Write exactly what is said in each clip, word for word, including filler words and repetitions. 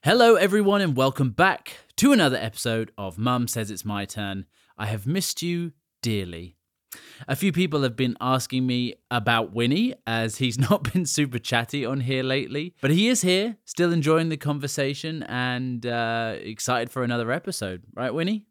Hello everyone and welcome back to another episode of Mum Says It's My Turn. I have missed you dearly. A few people have been asking me about Winnie as he's not been super chatty on here lately, but he is here, still enjoying the conversation and uh, excited for another episode. Right, Winnie?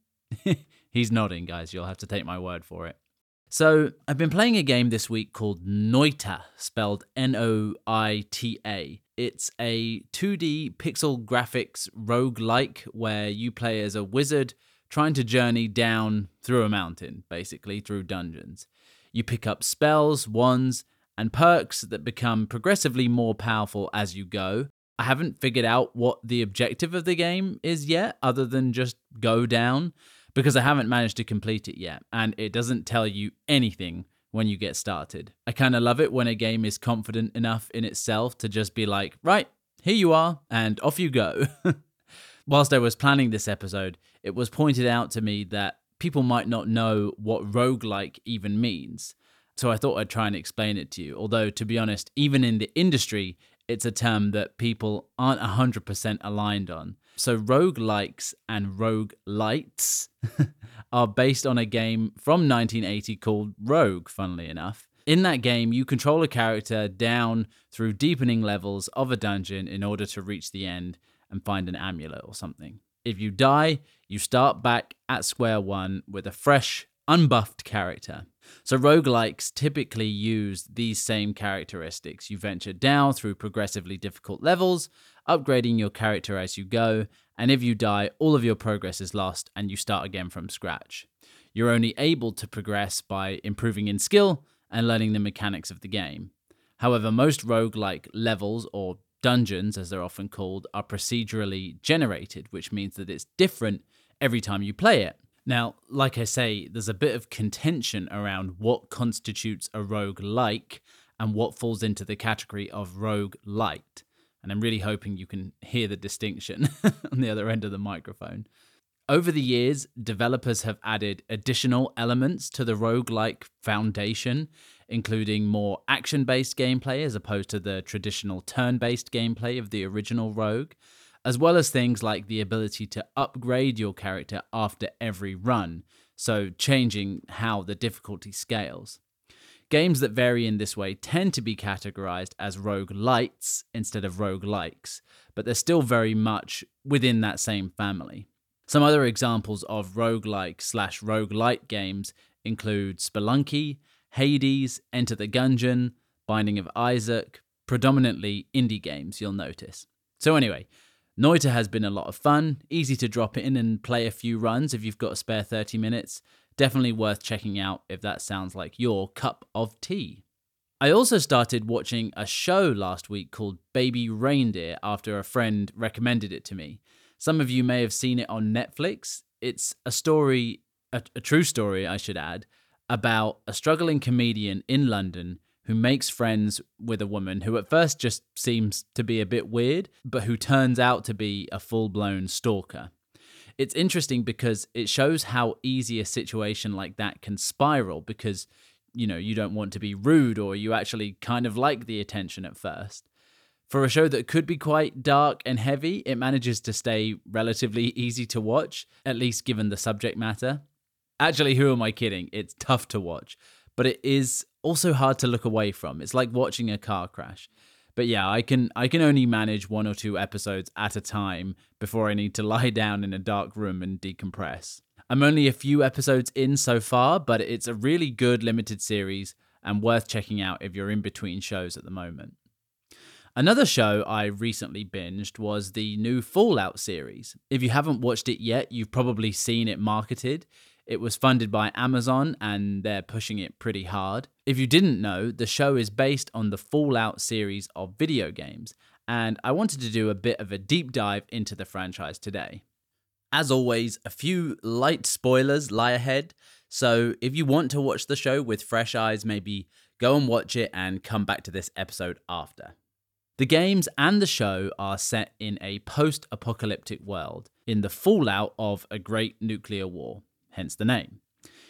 He's nodding, guys. You'll have to take my word for it. So I've been playing a game this week called Noita, spelled N O I T A. It's a two D pixel graphics roguelike where you play as a wizard trying to journey down through a mountain, basically through dungeons. You pick up spells, wands, and perks that become progressively more powerful as you go. I haven't figured out what the objective of the game is yet, other than just go down, because I haven't managed to complete it yet, and it doesn't tell you anything when you get started. I kind of love it when a game is confident enough in itself to just be like, right, here you are, and off you go. Whilst I was planning this episode, it was pointed out to me that people might not know what roguelike even means. So I thought I'd try and explain it to you. Although, to be honest, even in the industry, it's a term that people aren't one hundred percent aligned on. So roguelikes and roguelites are based on a game from nineteen eighty called Rogue, funnily enough. In that game, you control a character down through deepening levels of a dungeon in order to reach the end and find an amulet or something. If you die, you start back at square one with a fresh, unbuffed character. So roguelikes typically use these same characteristics. You venture down through progressively difficult levels, upgrading your character as you go, and if you die, all of your progress is lost and you start again from scratch. You're only able to progress by improving in skill and learning the mechanics of the game. However, most roguelike levels, or dungeons as they're often called, are procedurally generated, which means that it's different every time you play it. Now, like I say, there's a bit of contention around what constitutes a roguelike and what falls into the category of roguelite. And I'm really hoping you can hear the distinction on the other end of the microphone. Over the years, developers have added additional elements to the roguelike foundation, including more action-based gameplay as opposed to the traditional turn-based gameplay of the original Rogue, as well as things like the ability to upgrade your character after every run, so changing how the difficulty scales. Games that vary in this way tend to be categorized as roguelites instead of roguelikes, but they're still very much within that same family. Some other examples of roguelike slash roguelite games include Spelunky, Hades, Enter the Gungeon, Binding of Isaac, predominantly indie games, you'll notice. So anyway, Noita has been a lot of fun, easy to drop in and play a few runs if you've got a spare thirty minutes. Definitely worth checking out if that sounds like your cup of tea. I also started watching a show last week called Baby Reindeer after a friend recommended it to me. Some of you may have seen it on Netflix. It's a story, a, a true story I should add, about a struggling comedian in London who makes friends with a woman who at first just seems to be a bit weird, but who turns out to be a full-blown stalker. It's interesting because it shows how easy a situation like that can spiral because, you know, you don't want to be rude or you actually kind of like the attention at first. For a show that could be quite dark and heavy, it manages to stay relatively easy to watch, at least given the subject matter. Actually, who am I kidding? It's tough to watch, but it is also hard to look away from. It's like watching a car crash. But yeah, I can I can only manage one or two episodes at a time before I need to lie down in a dark room and decompress. I'm only a few episodes in so far, but it's a really good limited series and worth checking out if you're in between shows at the moment. Another show I recently binged was the new Fallout series. If you haven't watched it yet, you've probably seen it marketed. It was funded by Amazon and they're pushing it pretty hard. If you didn't know, the show is based on the Fallout series of video games, and I wanted to do a bit of a deep dive into the franchise today. As always, a few light spoilers lie ahead, so if you want to watch the show with fresh eyes, maybe go and watch it and come back to this episode after. The games and the show are set in a post-apocalyptic world, in the fallout of a great nuclear war, hence the name.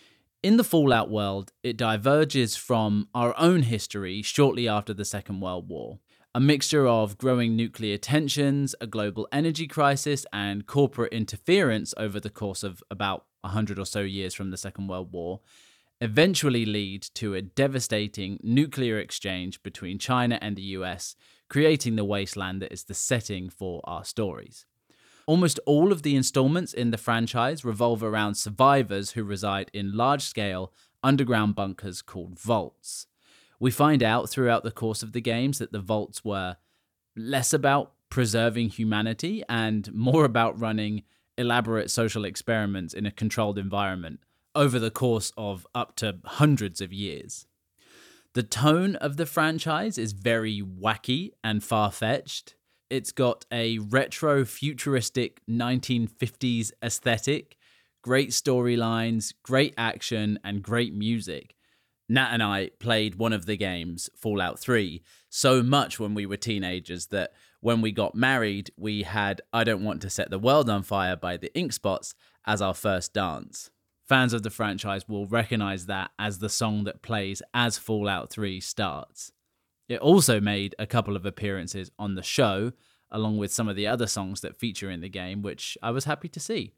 In the Fallout world, it diverges from our own history shortly after the Second World War. A mixture of growing nuclear tensions, a global energy crisis, and corporate interference over the course of about one hundred or so years from the Second World War eventually lead to a devastating nuclear exchange between China and the U S, creating the wasteland that is the setting for our stories. Almost all of the installments in the franchise revolve around survivors who reside in large-scale underground bunkers called vaults. We find out throughout the course of the games that the vaults were less about preserving humanity and more about running elaborate social experiments in a controlled environment over the course of up to hundreds of years. The tone of the franchise is very wacky and far-fetched. It's got a retro futuristic nineteen fifties aesthetic, great storylines, great action, and great music. Nat and I played one of the games, Fallout three, so much when we were teenagers that when we got married, we had I Don't Want to Set the World on Fire by the Ink Spots as our first dance. Fans of the franchise will recognize that as the song that plays as Fallout three starts. It also made a couple of appearances on the show, along with some of the other songs that feature in the game, which I was happy to see.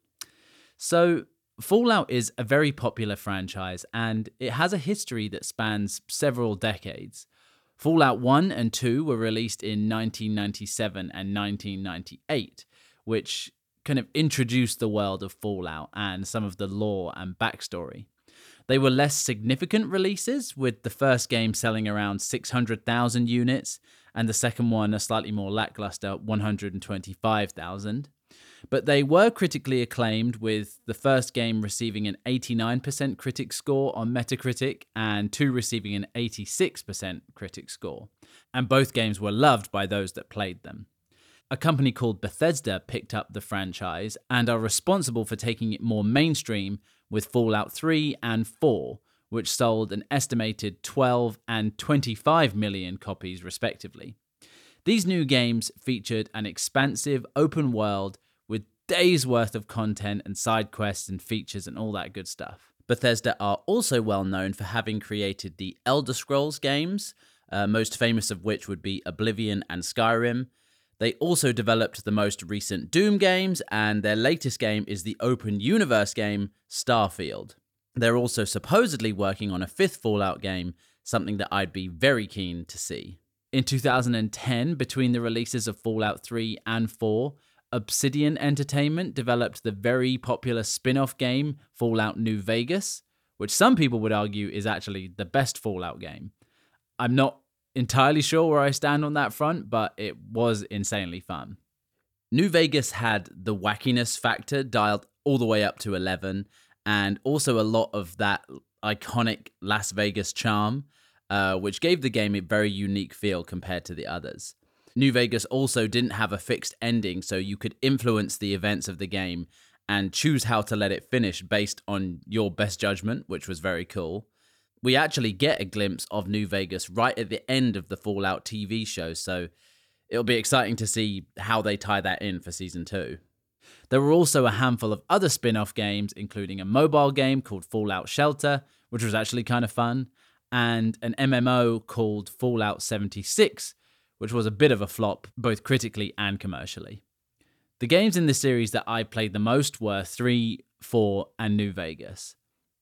So, Fallout is a very popular franchise, and it has a history that spans several decades. Fallout one and two were released in nineteen ninety-seven and nineteen ninety-eight, which kind of introduced the world of Fallout and some of the lore and backstory. They were less significant releases, with the first game selling around six hundred thousand units, and the second one a slightly more lackluster one hundred twenty-five thousand. But they were critically acclaimed, with the first game receiving an eighty-nine percent critic score on Metacritic and two receiving an eighty-six percent critic score. And both games were loved by those that played them. A company called Bethesda picked up the franchise and are responsible for taking it more mainstream with Fallout three and four, which sold an estimated twelve and twenty-five million copies respectively. These new games featured an expansive open world with days worth of content and side quests and features and all that good stuff. Bethesda are also well known for having created the Elder Scrolls games, uh, most famous of which would be Oblivion and Skyrim. They also developed the most recent Doom games, and their latest game is the open universe game Starfield. They're also supposedly working on a fifth Fallout game, something that I'd be very keen to see. In two thousand ten, between the releases of Fallout three and four, Obsidian Entertainment developed the very popular spin-off game Fallout New Vegas, which some people would argue is actually the best Fallout game. I'm not entirely sure where I stand on that front, but it was insanely fun. New Vegas had the wackiness factor dialed all the way up to eleven, and also a lot of that iconic Las Vegas charm, uh, which gave the game a very unique feel compared to the others. New Vegas also didn't have a fixed ending, so you could influence the events of the game and choose how to let it finish based on your best judgment, which was very cool. We actually get a glimpse of New Vegas right at the end of the Fallout T V show, so it'll be exciting to see how they tie that in for Season two. There were also a handful of other spin-off games, including a mobile game called Fallout Shelter, which was actually kind of fun, and an M M O called Fallout seventy-six, which was a bit of a flop, both critically and commercially. The games in this series that I played the most were three, four, and New Vegas.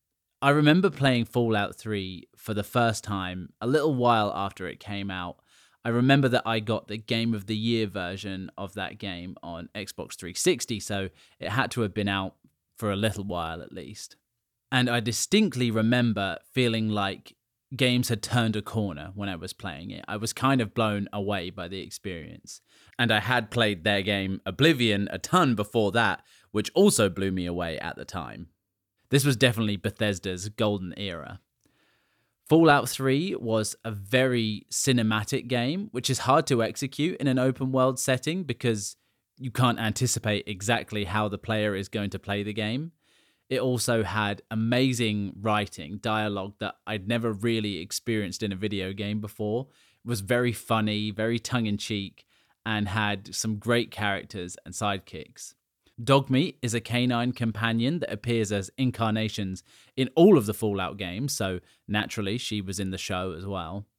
I remember playing Fallout three for the first time a little while after it came out. I remember that I got the Game of the Year version of that game on Xbox three sixty, so it had to have been out for a little while at least. And I distinctly remember feeling like games had turned a corner when I was playing it. I was kind of blown away by the experience. And I had played their game Oblivion a ton before that, which also blew me away at the time. This was definitely Bethesda's golden era. Fallout three was a very cinematic game, which is hard to execute in an open world setting because you can't anticipate exactly how the player is going to play the game. It also had amazing writing, dialogue that I'd never really experienced in a video game before. It was very funny, very tongue-in-cheek, and had some great characters and sidekicks. Dogmeat is a canine companion that appears as incarnations in all of the Fallout games, so naturally she was in the show as well.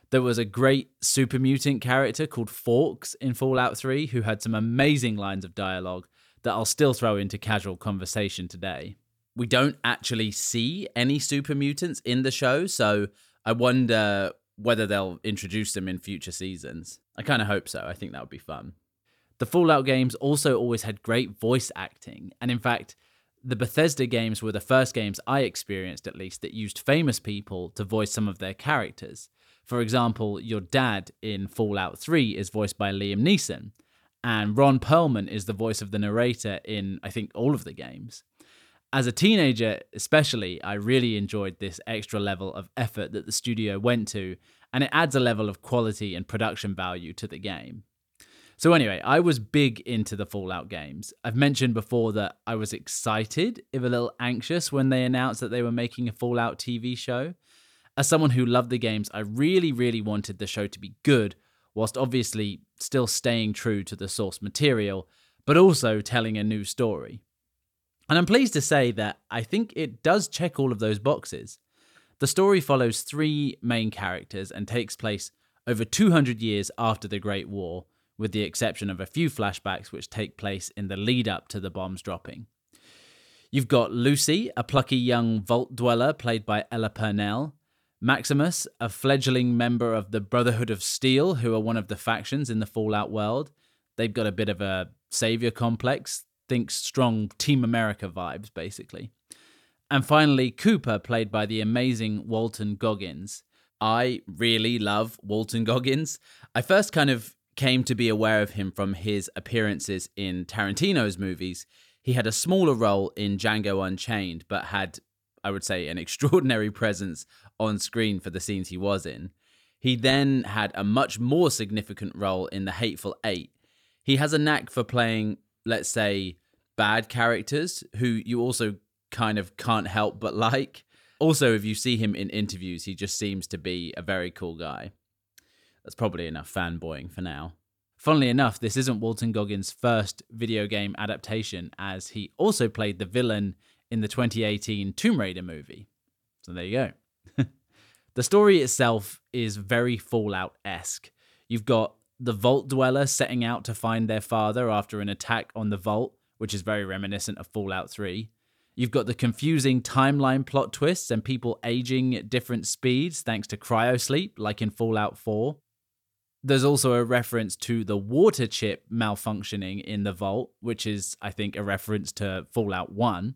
There was a great super mutant character called Forks in Fallout three who had some amazing lines of dialogue that I'll still throw into casual conversation today. We don't actually see any super mutants in the show, so I wonder whether they'll introduce them in future seasons. I kind of hope so. I think that would be fun. The Fallout games also always had great voice acting, and in fact, the Bethesda games were the first games I experienced, at least, that used famous people to voice some of their characters. For example, your dad in Fallout three is voiced by Liam Neeson, and Ron Perlman is the voice of the narrator in, I think, all of the games. As a teenager, especially, I really enjoyed this extra level of effort that the studio went to, and it adds a level of quality and production value to the game. So anyway, I was big into the Fallout games. I've mentioned before that I was excited, if a little anxious, when they announced that they were making a Fallout T V show. As someone who loved the games, I really, really wanted the show to be good, whilst obviously still staying true to the source material, but also telling a new story. And I'm pleased to say that I think it does check all of those boxes. The story follows three main characters and takes place over two hundred years after the Great War, with the exception of a few flashbacks which take place in the lead up to the bombs dropping. You've got Lucy, a plucky young vault dweller played by Ella Purnell, Maximus, a fledgling member of the Brotherhood of Steel, who are one of the factions in the Fallout world. They've got a bit of a savior complex, think strong Team America vibes, basically. And finally, Cooper, played by the amazing Walton Goggins. I really love Walton Goggins. I first kind of came to be aware of him from his appearances in Tarantino's movies. He had a smaller role in Django Unchained, but had, I would say, an extraordinary presence on screen for the scenes he was in. He then had a much more significant role in The Hateful Eight. He has a knack for playing, let's say, bad characters who you also kind of can't help but like. Also, if you see him in interviews, he just seems to be a very cool guy. That's probably enough fanboying for now. Funnily enough, this isn't Walton Goggins' first video game adaptation, as he also played the villain in the twenty eighteen Tomb Raider movie. So there you go. The story itself is very Fallout-esque. You've got the Vault Dweller setting out to find their father after an attack on the Vault, which is very reminiscent of Fallout three. You've got the confusing timeline plot twists and people aging at different speeds thanks to cryosleep, like in Fallout four. There's also a reference to the water chip malfunctioning in the Vault, which is, I think, a reference to Fallout one.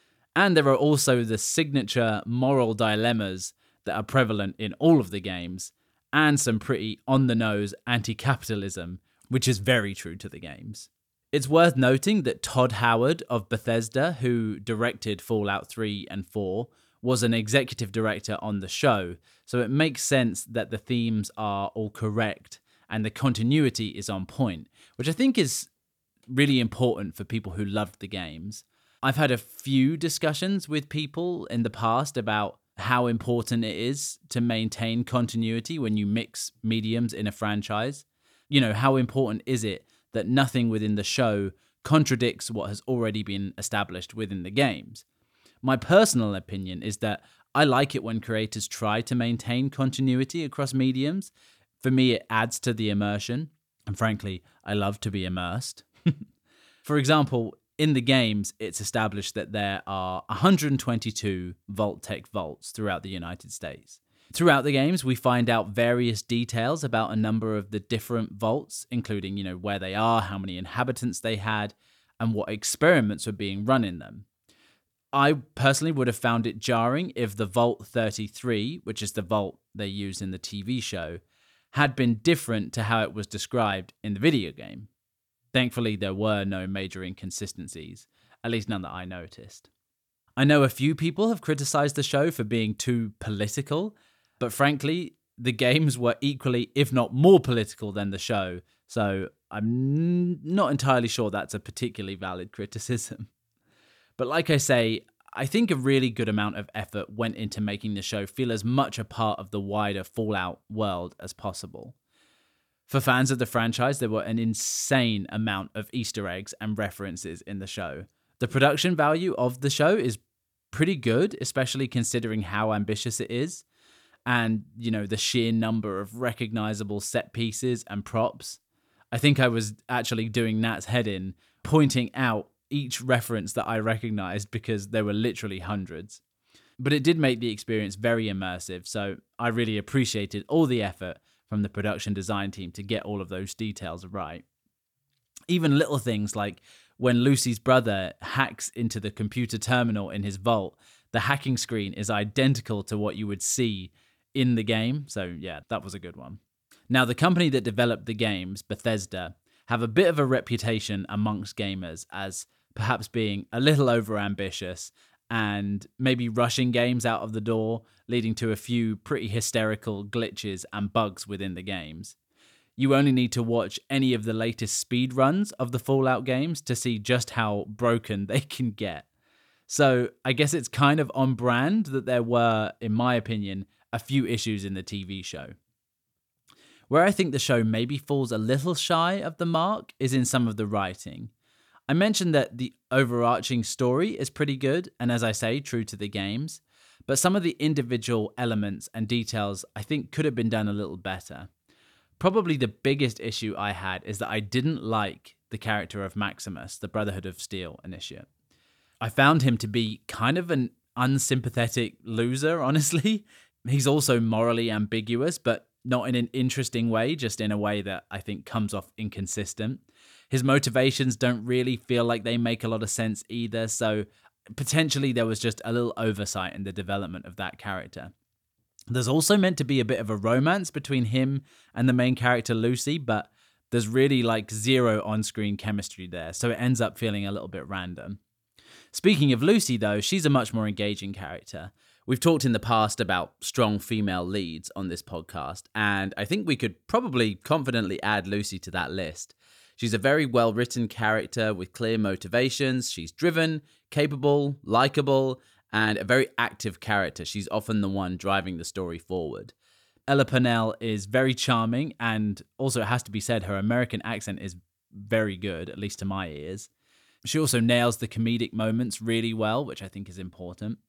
And there are also the signature moral dilemmas that are prevalent in all of the games, and some pretty on-the-nose anti-capitalism, which is very true to the games. It's worth noting that Todd Howard of Bethesda, who directed Fallout three and four, was an executive director on the show, so it makes sense that the themes are all correct and the continuity is on point, which I think is really important for people who loved the games. I've had a few discussions with people in the past about how important it is to maintain continuity when you mix mediums in a franchise. You know, how important is it that nothing within the show contradicts what has already been established within the games? My personal opinion is that I like it when creators try to maintain continuity across mediums. For me, it adds to the immersion, and frankly, I love to be immersed. For example, in the games, it's established that there are one hundred twenty-two Vault-Tec vaults throughout the United States. Throughout the games, we find out various details about a number of the different vaults, including, you know, where they are, how many inhabitants they had, and what experiments were being run in them. I personally would have found it jarring if the Vault thirty-three, which is the vault they use in the T V show, had been different to how it was described in the video game. Thankfully, there were no major inconsistencies, at least none that I noticed. I know a few people have criticized the show for being too political, but frankly, the games were equally, if not more political than the show, so I'm n- not entirely sure that's a particularly valid criticism. But like I say, I think a really good amount of effort went into making the show feel as much a part of the wider Fallout world as possible. For fans of the franchise, there were an insane amount of Easter eggs and references in the show. The production value of the show is pretty good, especially considering how ambitious it is. and, you know, the sheer number of recognizable set pieces and props. I think I was actually doing Nat's head in, pointing out each reference that I recognized because there were literally hundreds. But it did make the experience very immersive, so I really appreciated all the effort from the production design team to get all of those details right. Even little things like when Lucy's brother hacks into the computer terminal in his vault, the hacking screen is identical to what you would see in the game. So yeah, that was a good one. Now, the company that developed the games, Bethesda, have a bit of a reputation amongst gamers as perhaps being a little overambitious and maybe rushing games out of the door, leading to a few pretty hysterical glitches and bugs within the games. You only need to watch any of the latest speed runs of the Fallout games to see just how broken they can get. So I guess it's kind of on brand that there were, in my opinion, a few issues in the T V show. Where I think the show maybe falls a little shy of the mark is in some of the writing. I mentioned that the overarching story is pretty good, and as I say, true to the games, but some of the individual elements and details I think could have been done a little better. Probably the biggest issue I had is that I didn't like the character of Maximus, the Brotherhood of Steel initiate. I found him to be kind of an unsympathetic loser, honestly. He's also morally ambiguous, but not in an interesting way, just in a way that I think comes off inconsistent. His motivations don't really feel like they make a lot of sense either, so potentially there was just a little oversight in the development of that character. There's also meant to be a bit of a romance between him and the main character Lucy, but there's really like zero on-screen chemistry there, so it ends up feeling a little bit random. Speaking of Lucy, though, she's a much more engaging character. We've talked in the past about strong female leads on this podcast, and I think we could probably confidently add Lucy to that list. She's a very well-written character with clear motivations. She's driven, capable, likable, and a very active character. She's often the one driving the story forward. Ella Purnell is very charming, and also it has to be said, her American accent is very good, at least to my ears. She also nails the comedic moments really well, which I think is important.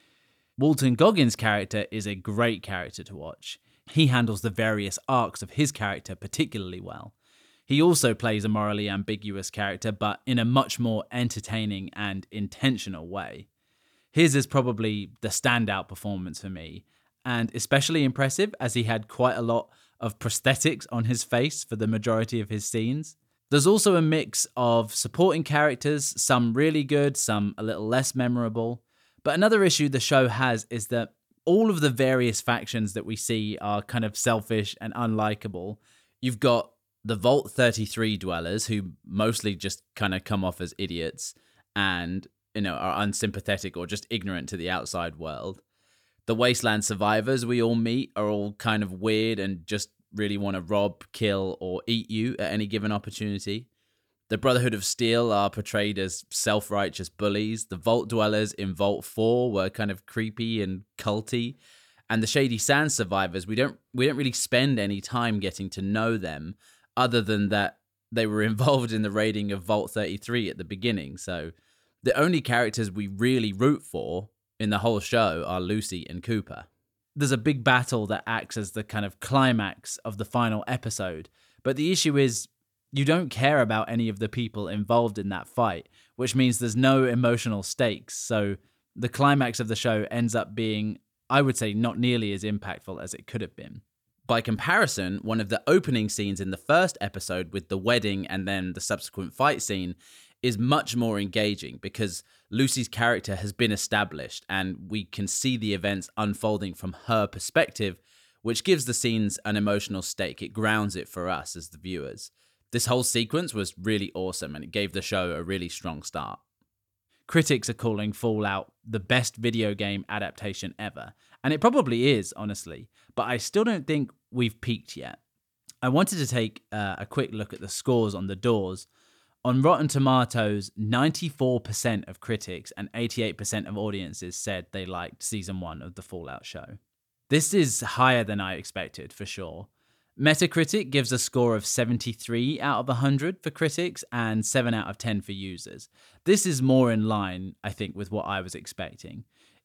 Walton Goggins' character is a great character to watch. He handles the various arcs of his character particularly well. He also plays a morally ambiguous character, but in a much more entertaining and intentional way. His is probably the standout performance for me, and especially impressive as he had quite a lot of prosthetics on his face for the majority of his scenes. There's also a mix of supporting characters, some really good, some a little less memorable. But another issue the show has is that all of the various factions that we see are kind of selfish and unlikable. You've got the Vault thirty-three dwellers, who mostly just kind of come off as idiots and, you know, are unsympathetic or just ignorant to the outside world. The Wasteland survivors we all meet are all kind of weird and just really want to rob, kill, or eat you at any given opportunity. The Brotherhood of Steel are portrayed as self-righteous bullies. The Vault Dwellers in Vault four were kind of creepy and culty. And the Shady Sands survivors, we don't we don't really spend any time getting to know them, other than that they were involved in the raiding of Vault thirty-three at the beginning. So the only characters we really root for in the whole show are Lucy and Cooper. There's a big battle that acts as the kind of climax of the final episode, but the issue is you don't care about any of the people involved in that fight, which means there's no emotional stakes. So the climax of the show ends up being, I would say, not nearly as impactful as it could have been. By comparison, one of the opening scenes in the first episode with the wedding and then the subsequent fight scene is much more engaging because Lucy's character has been established and we can see the events unfolding from her perspective, which gives the scenes an emotional stake. It grounds it for us as the viewers. This whole sequence was really awesome and it gave the show a really strong start. Critics are calling Fallout the best video game adaptation ever, and it probably is, honestly, but I still don't think we've peaked yet. I wanted to take uh, a quick look at the scores on the doors. On Rotten Tomatoes, ninety-four percent of critics and eighty-eight percent of audiences said they liked season one of the Fallout show. This is higher than I expected, for sure. Metacritic gives a score of seventy-three out of one hundred for critics and seven out of ten for users. This is more in line, I think, with what I was expecting.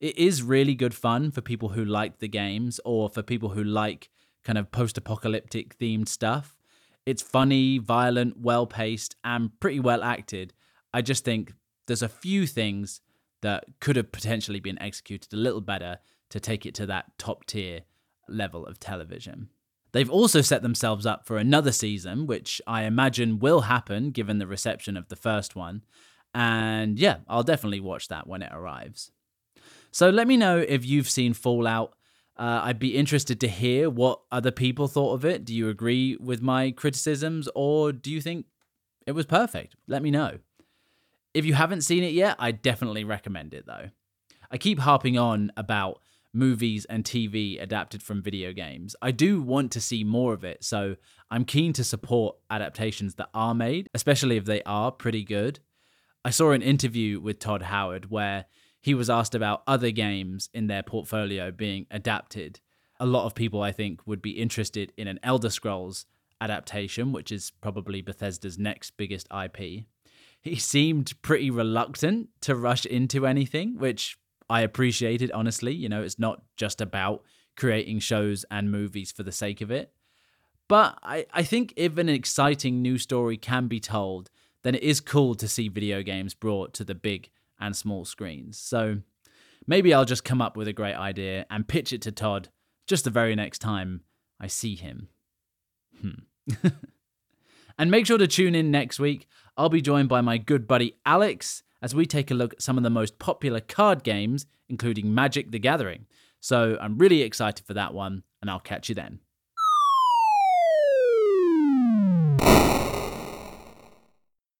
It is really good fun for people who like the games or for people who like kind of post-apocalyptic themed stuff. It's funny, violent, well-paced, and pretty well acted. I just think there's a few things that could have potentially been executed a little better to take it to that top-tier level of television. They've also set themselves up for another season, which I imagine will happen given the reception of the first one. And yeah, I'll definitely watch that when it arrives. So let me know if you've seen Fallout. Uh, I'd be interested to hear what other people thought of it. Do you agree with my criticisms, or do you think it was perfect? Let me know. If you haven't seen it yet, I definitely recommend it though. I keep harping on about movies and T V adapted from video games. I do want to see more of it, so I'm keen to support adaptations that are made, especially if they are pretty good. I saw an interview with Todd Howard where he was asked about other games in their portfolio being adapted. A lot of people, I think, would be interested in an Elder Scrolls adaptation, which is probably Bethesda's next biggest I P. He seemed pretty reluctant to rush into anything, which I appreciated, honestly. You know, it's not just about creating shows and movies for the sake of it. But I, I think if an exciting new story can be told, then it is cool to see video games brought to the big and small screens. So maybe I'll just come up with a great idea and pitch it to Todd just the very next time I see him. Hmm. And make sure to tune in next week. I'll be joined by my good buddy Alex as we take a look at some of the most popular card games, including Magic the Gathering. So I'm really excited for that one, and I'll catch you then.